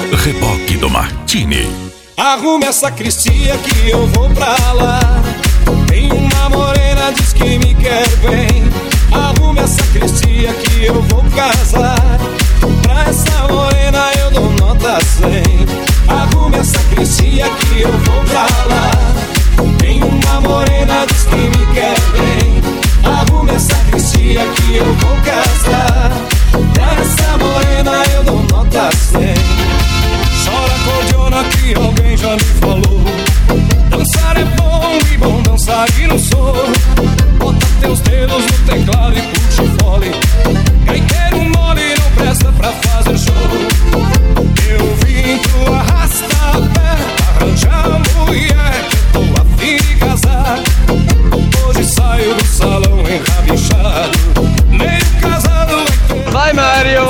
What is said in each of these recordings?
Reboque do Martini. Arrume essa sacristia que eu vou pra lá. Tem uma morena, diz que me quer bem. Arrume essa sacristia que eu vou casar. Pra essa morena eu dou nota 100. Arrume essa sacristia que eu vou pra lá. Tem uma morena, diz que me quer bem. Arrume essa sacristia que eu vou casar. Pra essa morena eu dou nota 100. Chora cordiona que alguém já me falou. Dançar é bom e bom dançar e não sou. Bota teus dedos no teclado e puxa o fole. Gaiteiro mole não presta pra fazer show. Eu vim pro arrasta-pé arranjar mulher que eu tô a fim de casar. Hoje saio do salão enrabixado, meio casado vai Mário!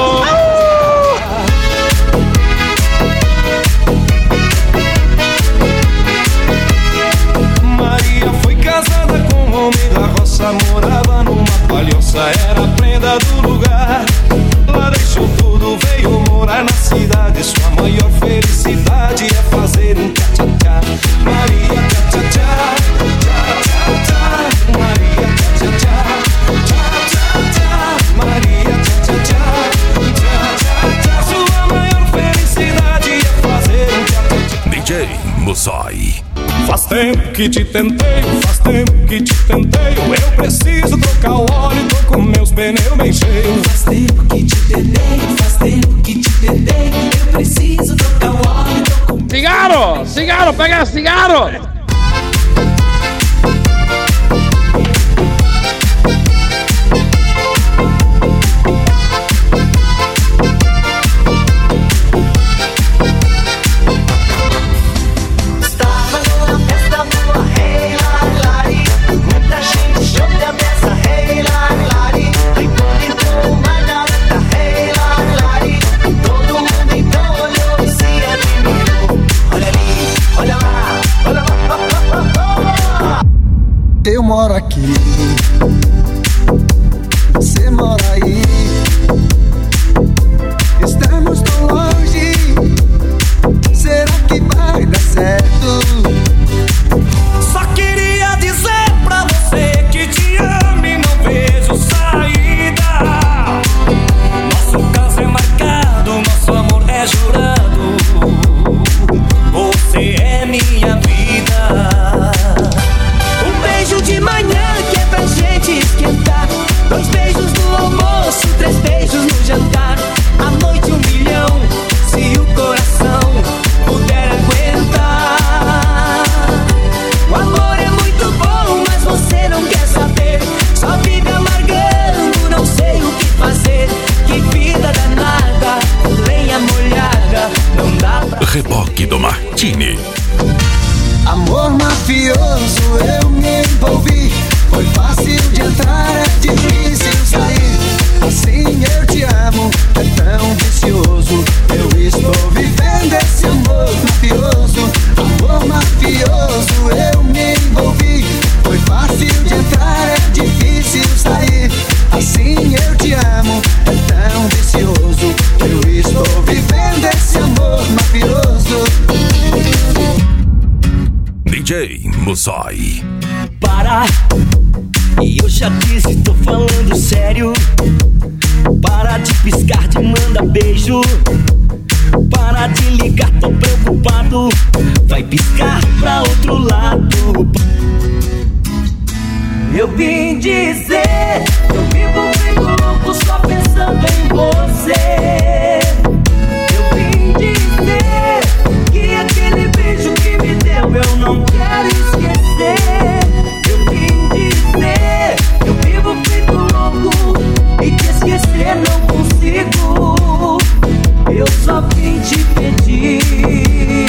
Maria foi casada com um homem da roça. Morava numa palhoça, era prenda do lugar. Lá deixou tudo, veio morar na cidade. Sua maior felicidade é fazer um tchá-tchá-tchá. Maria tchá-tchá-tchá, tchá-tchá-tchá. Maria tchá-tchá-tchá, tchá-tchá-tchá. Maria tchá-tchá-tchá, tchá-tchá-tchá. Sua maior felicidade é fazer um tchá-tchá-tchá. DJ Mussai. Faz tempo que te tentei, faz tempo que te tentei. Eu preciso trocar o óleo, tô com meus pneus bem cheios. Faz tempo que te tentei, faz tempo que te tentei. Eu preciso trocar o óleo, tô com... Cigarro, cigarro, pega cigarro. Eu moro aqui, você mora aí. Estamos tão longe, será que vai dar certo? Só queria dizer pra você que te amo e não vejo saída. Nosso caso é marcado, nosso amor é jurado. Você é minha vida. De manhã que é pra gente esquentar. 2 beijos no almoço, 3 beijos no jantar. À noite 1 milhão, se o coração puder aguentar. O amor é muito bom, mas você não quer saber. Só vive amargando, não sei o que fazer. Que vida danada, lenha molhada, não dá pra... Reboque do Martini. Amor mafioso, eu me envolvi. Foi fácil de entrar, é difícil sair. Assim eu te amo, é tão vicioso. Eu estou vivendo esse amor mafioso. Amor mafioso, eu me envolvi. Foi fácil de entrar, é difícil sair. Assim eu te amo, é tão vicioso. Eu estou vivendo esse amor mafioso. DJ Mussai. Para, e eu já disse, tô falando sério. Para de piscar, de manda beijo. Para de ligar, tô preocupado. Vai piscar pra outro lado. Eu vim dizer, eu vivo feito louco só pensando em você. Eu vim dizer que aquele beijo que me deu eu não quero esquecer. Eu vim dizer, eu vivo feito louco e te esquecer não consigo. Eu só vim te pedir.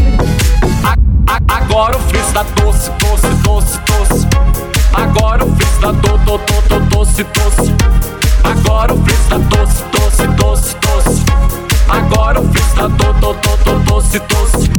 Agora o frizz tá doce, doce, doce, doce. Agora o frizz tá doce, doce. Agora o frizz tá doce, doce, doce, doce. Agora o frizz tá doce, doce.